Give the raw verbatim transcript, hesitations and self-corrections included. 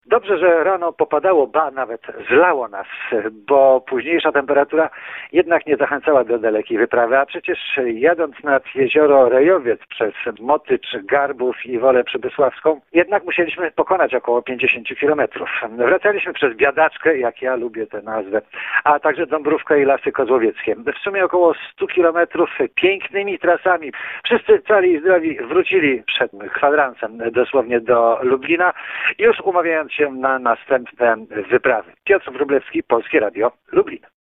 Dobrze, że rano popadało, ba, nawet zlało nas, bo późniejsza temperatura jednak nie zachęcała do dalekiej wyprawy, a przecież jadąc nad jezioro Rejowiec przez Motycz, Garbów i Wolę Przybysławską, jednak musieliśmy pokonać około pięćdziesiąt kilometrów. Wracaliśmy przez Biadaczkę, jak ja lubię tę nazwę, a także Dąbrówkę i Lasy Kozłowieckie. W sumie około stu kilometrów pięknymi trasami. Wszyscy cali i zdrowi wrócili przed kwadransem dosłownie do Lublina, już umawiając się na następne wyprawy. Piotr Wróblewski, Polskie Radio, Lublin.